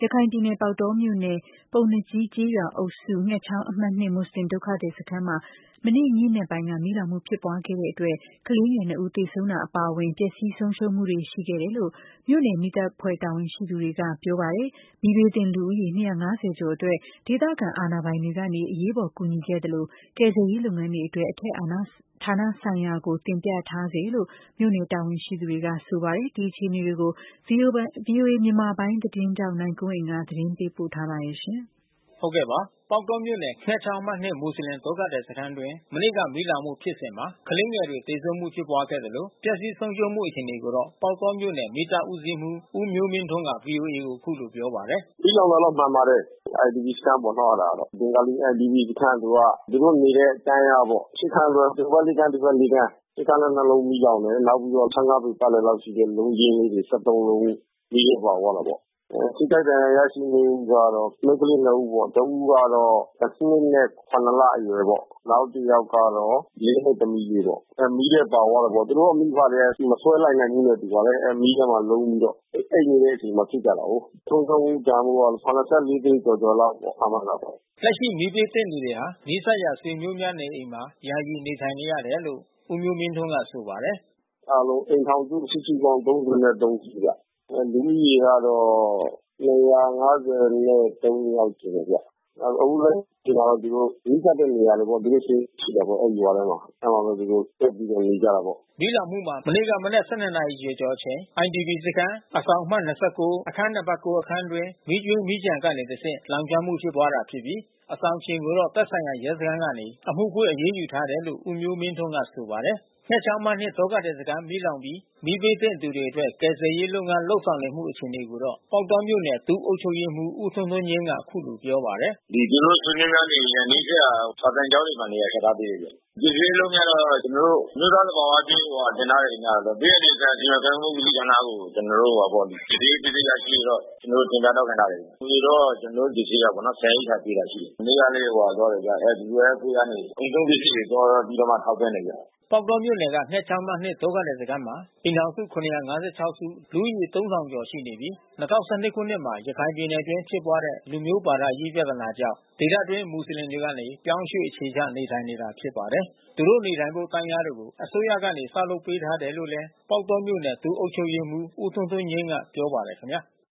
ရခိုင်ပြည်နယ် ပေါက်တောမြို့နယ် ပုဏ္ဏားကြီးကျေးရွာအုပ်စု ငှက်ချောင်းအမှတ် 2 မွတ်ဆလင်ဒုက္ခသည်စခန်းမှာ မနေ့ညနေပိုင်းက မီးလောင်မှုဖြစ်ပွားခဲ့တဲ့အတွက် ကလေးငယ် 2 ဦးသေဆုံးတာအပါအဝင် ပျက်စီးဆုံးရှုံးမှုတွေရှိခဲ့တယ်လို့ မြို့နယ်မီးသတ်အဖွဲ့တာဝန်ရှိသူတွေကပြောပါတယ်။ မီးဘေးသင့်လူဦးရေ 250 ကျော်အတွက် ဒေသခံအာဏာပိုင်တွေကနေ အရေးပေါ်ကူညီခဲ့သလို ကယ်ဆယ်ရေးလုပ်ငန်းတွေအတွက် အထက်ဌာနဆိုင်ရာကို တင်ပြထားဆဲလို့ မြို့နယ်တာဝန်ရှိသူတွေကဆိုပါတယ်။ ဒီအခြေအနေတွေကို VOA မြန်မာပိုင်းသတင်းထောက်နိုင်ကွန်းအိန်ကနေ သတင်းပေးပို့ထားပါတယ်။ပေါက်တောမြို့နယ် ငှက်ချောင်းအမှတ် 2 မွတ်ဆလင်ဒုက္ခသည်စခန်းအတွင်း မနေ့ကမီးလောင်မှုဖြစ်စဉ်မှာ ကလေးငယ်တွေသေဆုံးမှုဖြစ်ပွားခဲ့သလို ပျက်စီးဆုံးရှုံးမှုအခြေအနေကိုတော့ ပေါက်တောမြို့နယ်မီးသတ်ဦးစီးမှူး ဦးမျိုးမင်းထွန်းက ဗွီအိုအေကိုအခုလိုပြောပါတယ်။ "မီးလောင်တာတော့မှန်ပါတယ်။ IDP စခန်းပေါ့နော်အဲတာတော့။ ဘင်္ဂါလီ IDP စခန်းသူတို့နေတဲ့တန်းလျားပေါ့။ ၈ ခန်းဆိုတော့ ဟိုဘက် 4 ခန်း ဒီဘက် 4 ခန်း။ ၈ ခန်းလုံး 2 လုံးမီးလောင်တယ်။ နောက်ပြီးတော့ ပေပတ်လည်လောက်ရှိတဲ့ လုံးချင်းလေးတွေ လုံးမီးထဲပါသွားတာပေါ့။ ထိခိုက်ဒဏ်ရာရရှိမှုကတော့ မိန်းကလေး 2 ဦးပေါ့။ တဦးကတော့ 2 နှစ် 7 လအရွယ်ပေါ့။ နောက်တယောက်ကတော့ 4 နှစ်သမီးလေးပေါ့။ မီးထဲပါသွားတယ်ပေါ့။ သူတို့မိဘတွေက မဆွဲလိုက်နိုင်ဘူးနဲ့တူပါတယ်။ မီးထဲမှာလုံးပြီးတော့ အိပ်နေတဲ့အချိန်မှာဖြစ်ကြတာကိုး။ ဆုံးရှုံးမှုတန်ဖိုးကတော့ သိန်းကျော်ကျော်လောက်ပေါ့ခန့်မှန်းတာပေါ့။" လက်ရှိမီးဘေးသင့်သူတွေဟာ နီးစပ်ရာဆွေမျိုးများနေအိမ်မှာ ယာယီနေထိုင်နေရတယ်လို့ ဦးမျိုးမင်းထွန်းကဆိုပါတယ်။ "အားလုံးအိမ်ထောင်စုစုစုပေါင်း ရှိဗျ။ လူဦးရေကတော့ ယောက်ကျတယ်ဗျ။ အခုလက်ရှိမှာတော့သူတို့နီးစပ်တဲ့နေရာတွေပေါ့။ သူတို့ဆွေမျိုးရှိတာပေါ့အဲဒီရွာထဲမှာ။ အဲဒီမှာပဲသူတို့တက်ပြီးတော့နေကြတာပေါ့။" မီးလောင်မှုမှာ မနေ့ကမနက် နာရီကျော်အချိန် IDP စခန်းအဆောင်အမှတ် အခန်းနံပါတ် အခန်းအတွင်း မီးကြွင်းမီးကျန်ကနေတဆင့် လောင်ကျွမ်းမှုဖြစ်ပွားတာဖြစ်ပြီး အဆောင်ရှင်ကိုတော့သက်ဆိုင်ရာရဲစခန်းကနေ အမှုဖွင့်အရေးယူထားတယ်လို့ ဦးမျိုးမင်းထွန်းကဆိုပါတယ်။ ငှက်ချောင်းအမှတ် 2 ဒုက္ခသည်စခန်းမီးလောင်ပြီး မီးဘေးသင့်သူတွေအတွက် ကယ်ဆယ်ရေးလုပ်ငန်းလုပ်ဆောင်နေမှုအခြေအနေကိုတော့ ပေါက်တောမြို့နယ် ဒုအုပ်ချုပ်ရေးမှူး ဦးထွန်းထွန်းငြိမ်းကအခုလိုပြောပါတယ်။ "ကျနော်တို့ဆွေမျိုးများနေအိမ်နဲ့နီးစပ်ရာစာသင်ကျောင်းတွေမှာနေရာချထားပေးတယ်ဗျ။ ကယ်ဆယ်ရေးလုပ်ငန်းကတော့ ကျနော်တို့ အမျိုးသားသဘာဝဘေးတင်ထားတဲ့အိမ်ကတော့ ဘေးအန္တရာယ်စီမံခန့်ခွဲမှုဦးစီးဌာနကို ကျနော်တို့ကယ်ဆယ်ရေးပစ္စည်းရရှိတော့ ကျနော်တို့တင်ပြတောင်းခံထားတယ်။ ငွေတော့ကျနော်တို့ဆီကပေါ့နော် ဆန်ရိက္ခာပေးတာရှိတယ်။ မနေ့ကလည်းသွားတယ်ဗျ။ WFP ကနေကုန်ထုတ်ပစ္စည်းတွေသွားပြီးတော့မှထောက်ပံ့တယ်ဗျ။ " ပေါက်တောမြို့နယ်က ငှက်ချောင်းအမှတ် 2 ဒုက္ခသည်စခန်းမှာ အိမ်ထောင်စု စု လူဦးရေ ကျော်ရှိနေပြီး ၂၀၁၂ ခုနှစ်မှာ ရခိုင်ပြည်နယ်အတွင်းဖြစ်ပွားတဲ့ လူမျိုးဘာသာရေးပြဿနာကြောင့် ဒေသတွင်းမွတ်ဆလင်တွေကနေ ပြောင်းရွှေ့အခြေချနေထိုင်နေတာဖြစ်ပါတယ်။ သူတို့နေထိုင်ဖို့တန်းလျားတွေကို အစိုးရကနေဆောက်လုပ်ပေးထားတယ်လို့လည်း ပေါက်တောမြို့နယ် ဒုအုပ်ချုပ်ရေးမှူး ဦးထွန်းထွန်းငြိမ်းကပြောပါတယ်ခင်ဗျာ။